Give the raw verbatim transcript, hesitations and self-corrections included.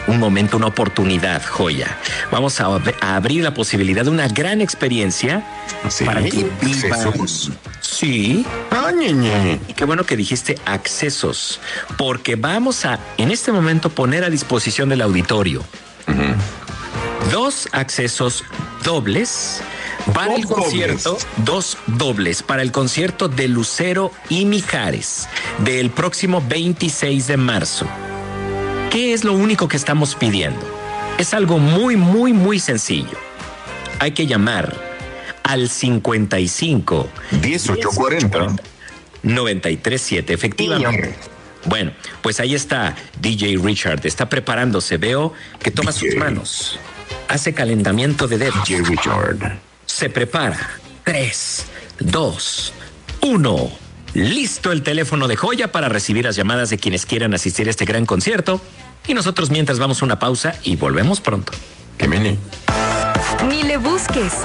un momento, una oportunidad, Joya. Vamos a, a abrir la posibilidad de una gran experiencia ¿Sí? para que vivan. ¿Accesos? Sí. Ah, ñe, Y qué bueno que dijiste accesos, porque vamos a, en este momento, poner a disposición del auditorio uh-huh. dos accesos dobles para dos el concierto, dobles. dos dobles para el concierto de Lucero y Mijares del próximo veintiséis de marzo. ¿Qué es lo único que estamos pidiendo? Es algo muy, muy, muy sencillo. Hay que llamar al cincuenta y cinco dieciocho cuarenta noventa y tres siete, efectivamente. Bueno, pues ahí está D J Richard, está preparándose. Veo que toma D J. sus manos, hace calentamiento de dedos. D J Richard. Se prepara. Tres, dos, uno. Listo el teléfono de Joya para recibir las llamadas de quienes quieran asistir a este gran concierto. Y nosotros mientras vamos a una pausa y volvemos pronto. Que mene. Ni le busques.